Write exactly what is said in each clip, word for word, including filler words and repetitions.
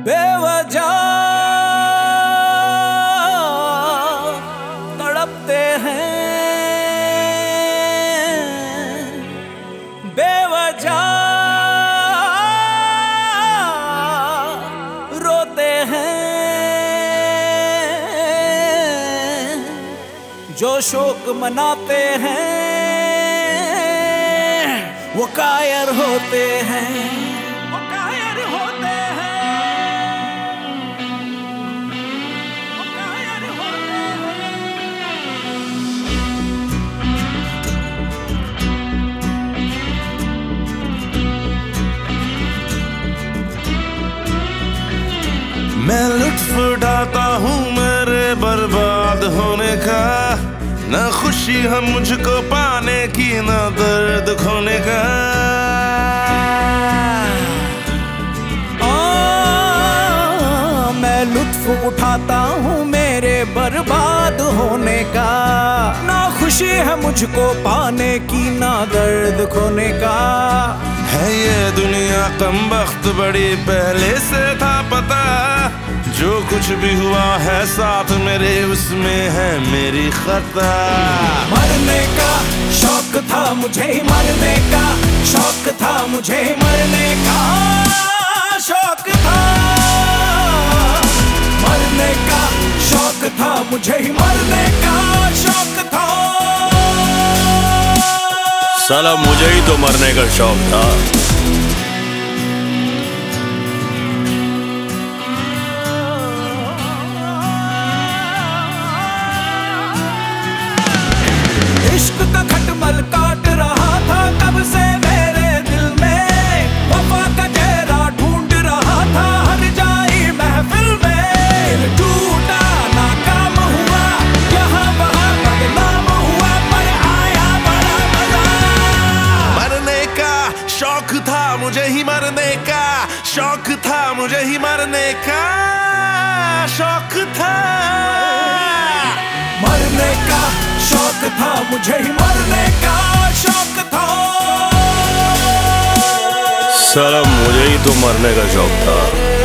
बेवजह तड़पते हैं, बेवजह रोते हैं। जो शोक मनाते हैं वो कायर होते हैं, वो कायर होते हैं, वो कायर होते हैं। मैं लुत्फ उठाता हूँ मेरे बर्बाद होने का, ना खुशी है मुझको पाने की, ना दर्द खोने का। आ, मैं लुत्फ उठाता हूँ मेरे बर्बाद होने का, ना खुशी है मुझको पाने की, ना दर्द खोने का। है ये दुनिया कमबख्त बड़ी पहले से था पता, जो कुछ भी हुआ है साथ मेरे उसमें है मेरी खता। मरने का शौक था मुझे, मरने का शौक था मुझे, मरने का शौक था, मरने का शौक था मुझे, मरने का शौक था। साला मुझे ही तो मरने का शौक था। इश्क का खटमल काट रहा था कब से मेरे दिल में, वफा का चेहरा ढूंढ रहा था हर जाई महफिल में। टूटा नाकाम हुआ यहाँ वहाँ बदनाम हुआ, पर आया बड़ा मजा। मरने का शौक था मुझे ही, मरने का शौक था मुझे ही, मरने का शौक था, मरने का शौक था मुझे ही, मरने का शौक था। साला मुझे ही तो मरने का शौक था।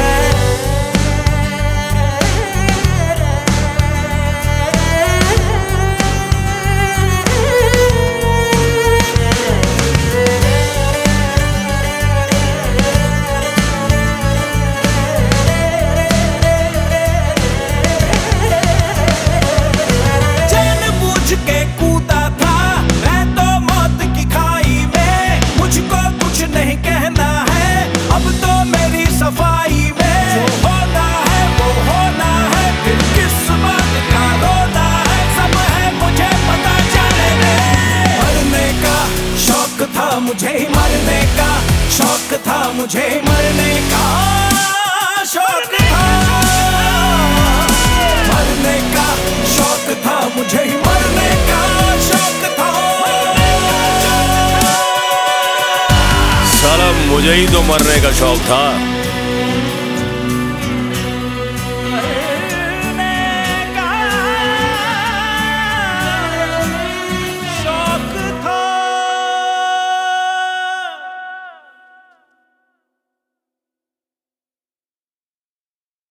मुझे मरने का शौक था, मुझे मरने का शौक था, मरने का शौक था, मुझे मरने का शौक था। साला मुझे ही तो मरने का शौक था।